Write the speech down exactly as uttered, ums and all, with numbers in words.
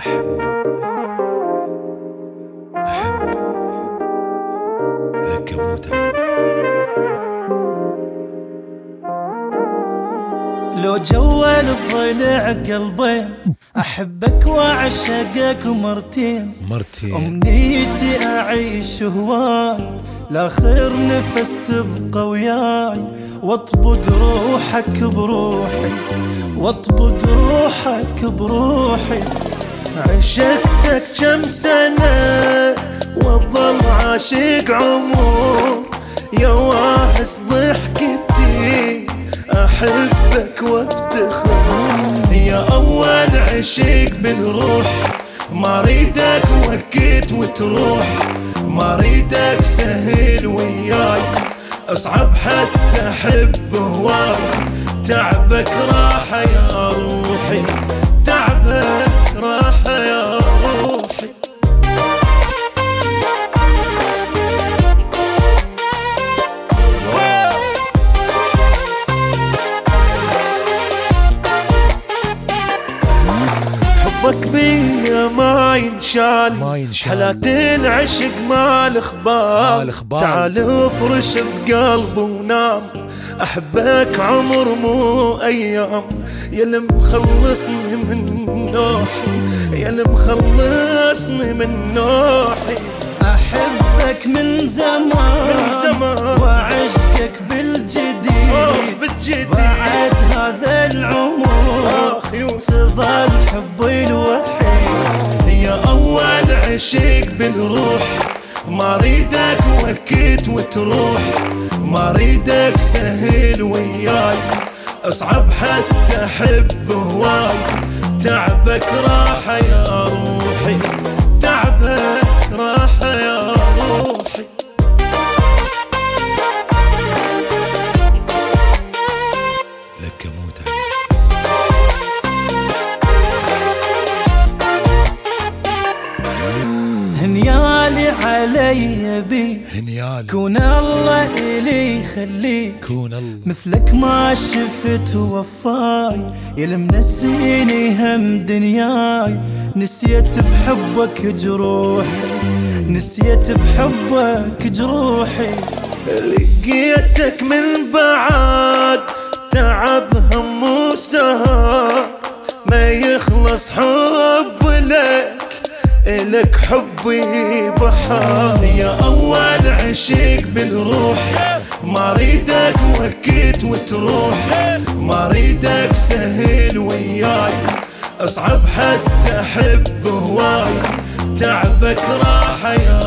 أحب أحب لك أموت عليك. لو جوال الضلع قلبين أحبك وأعشقك مرتين مرتين أمنيتي أعيش هواي لآخر نفس تبقى وياي واطبق روحك بروحي واطبق روحك بروحي. عشقتك كم سنة وظل عاشق عمر يا واهس ضحكتي أحبك وافتخر يا أول عشق بالروح ما ريدك وقت وتروح ما ريدك سهل وياي أصعب حتى أحب هواي تعبك راحة يا روحي تعبك راحة يا روحي. حبك بيا ما ينشال ما ينشال حلا العشق ما الإخبار تعال افرش بقلبي ونام أحبك عمر مو أيام يا مخلصني من نوحي يا مخلصني من نوحي. أحبك من زمان من زمان وعشقك بالجديد بالجديد بعد هذا العمر تظل حبي الوحيد يا أول عشق بالروح ما ريدك وقت وتروح ما ريدك سهل وياي أصعب حتى أحب هواي تعبك راحة يا روحي تعبك راحة يا روحي. لك أموت عليك. هنيالي علي بي هنيالي كون الله إلي يخليك كون الله مثلك ما شفت وفاي يا منسيني هم دنياي نسيت بحبك جروحي نسيت بحبك جروحي. لقيتك من بعد تعب هم وسهر ما يخلص حب لك إلك حبي بحار يا أول عشق بالروح ما ريدك وقت وتروح ما ريدك سهل وياي أصعب حتى أحب هواي تعبك راحة يا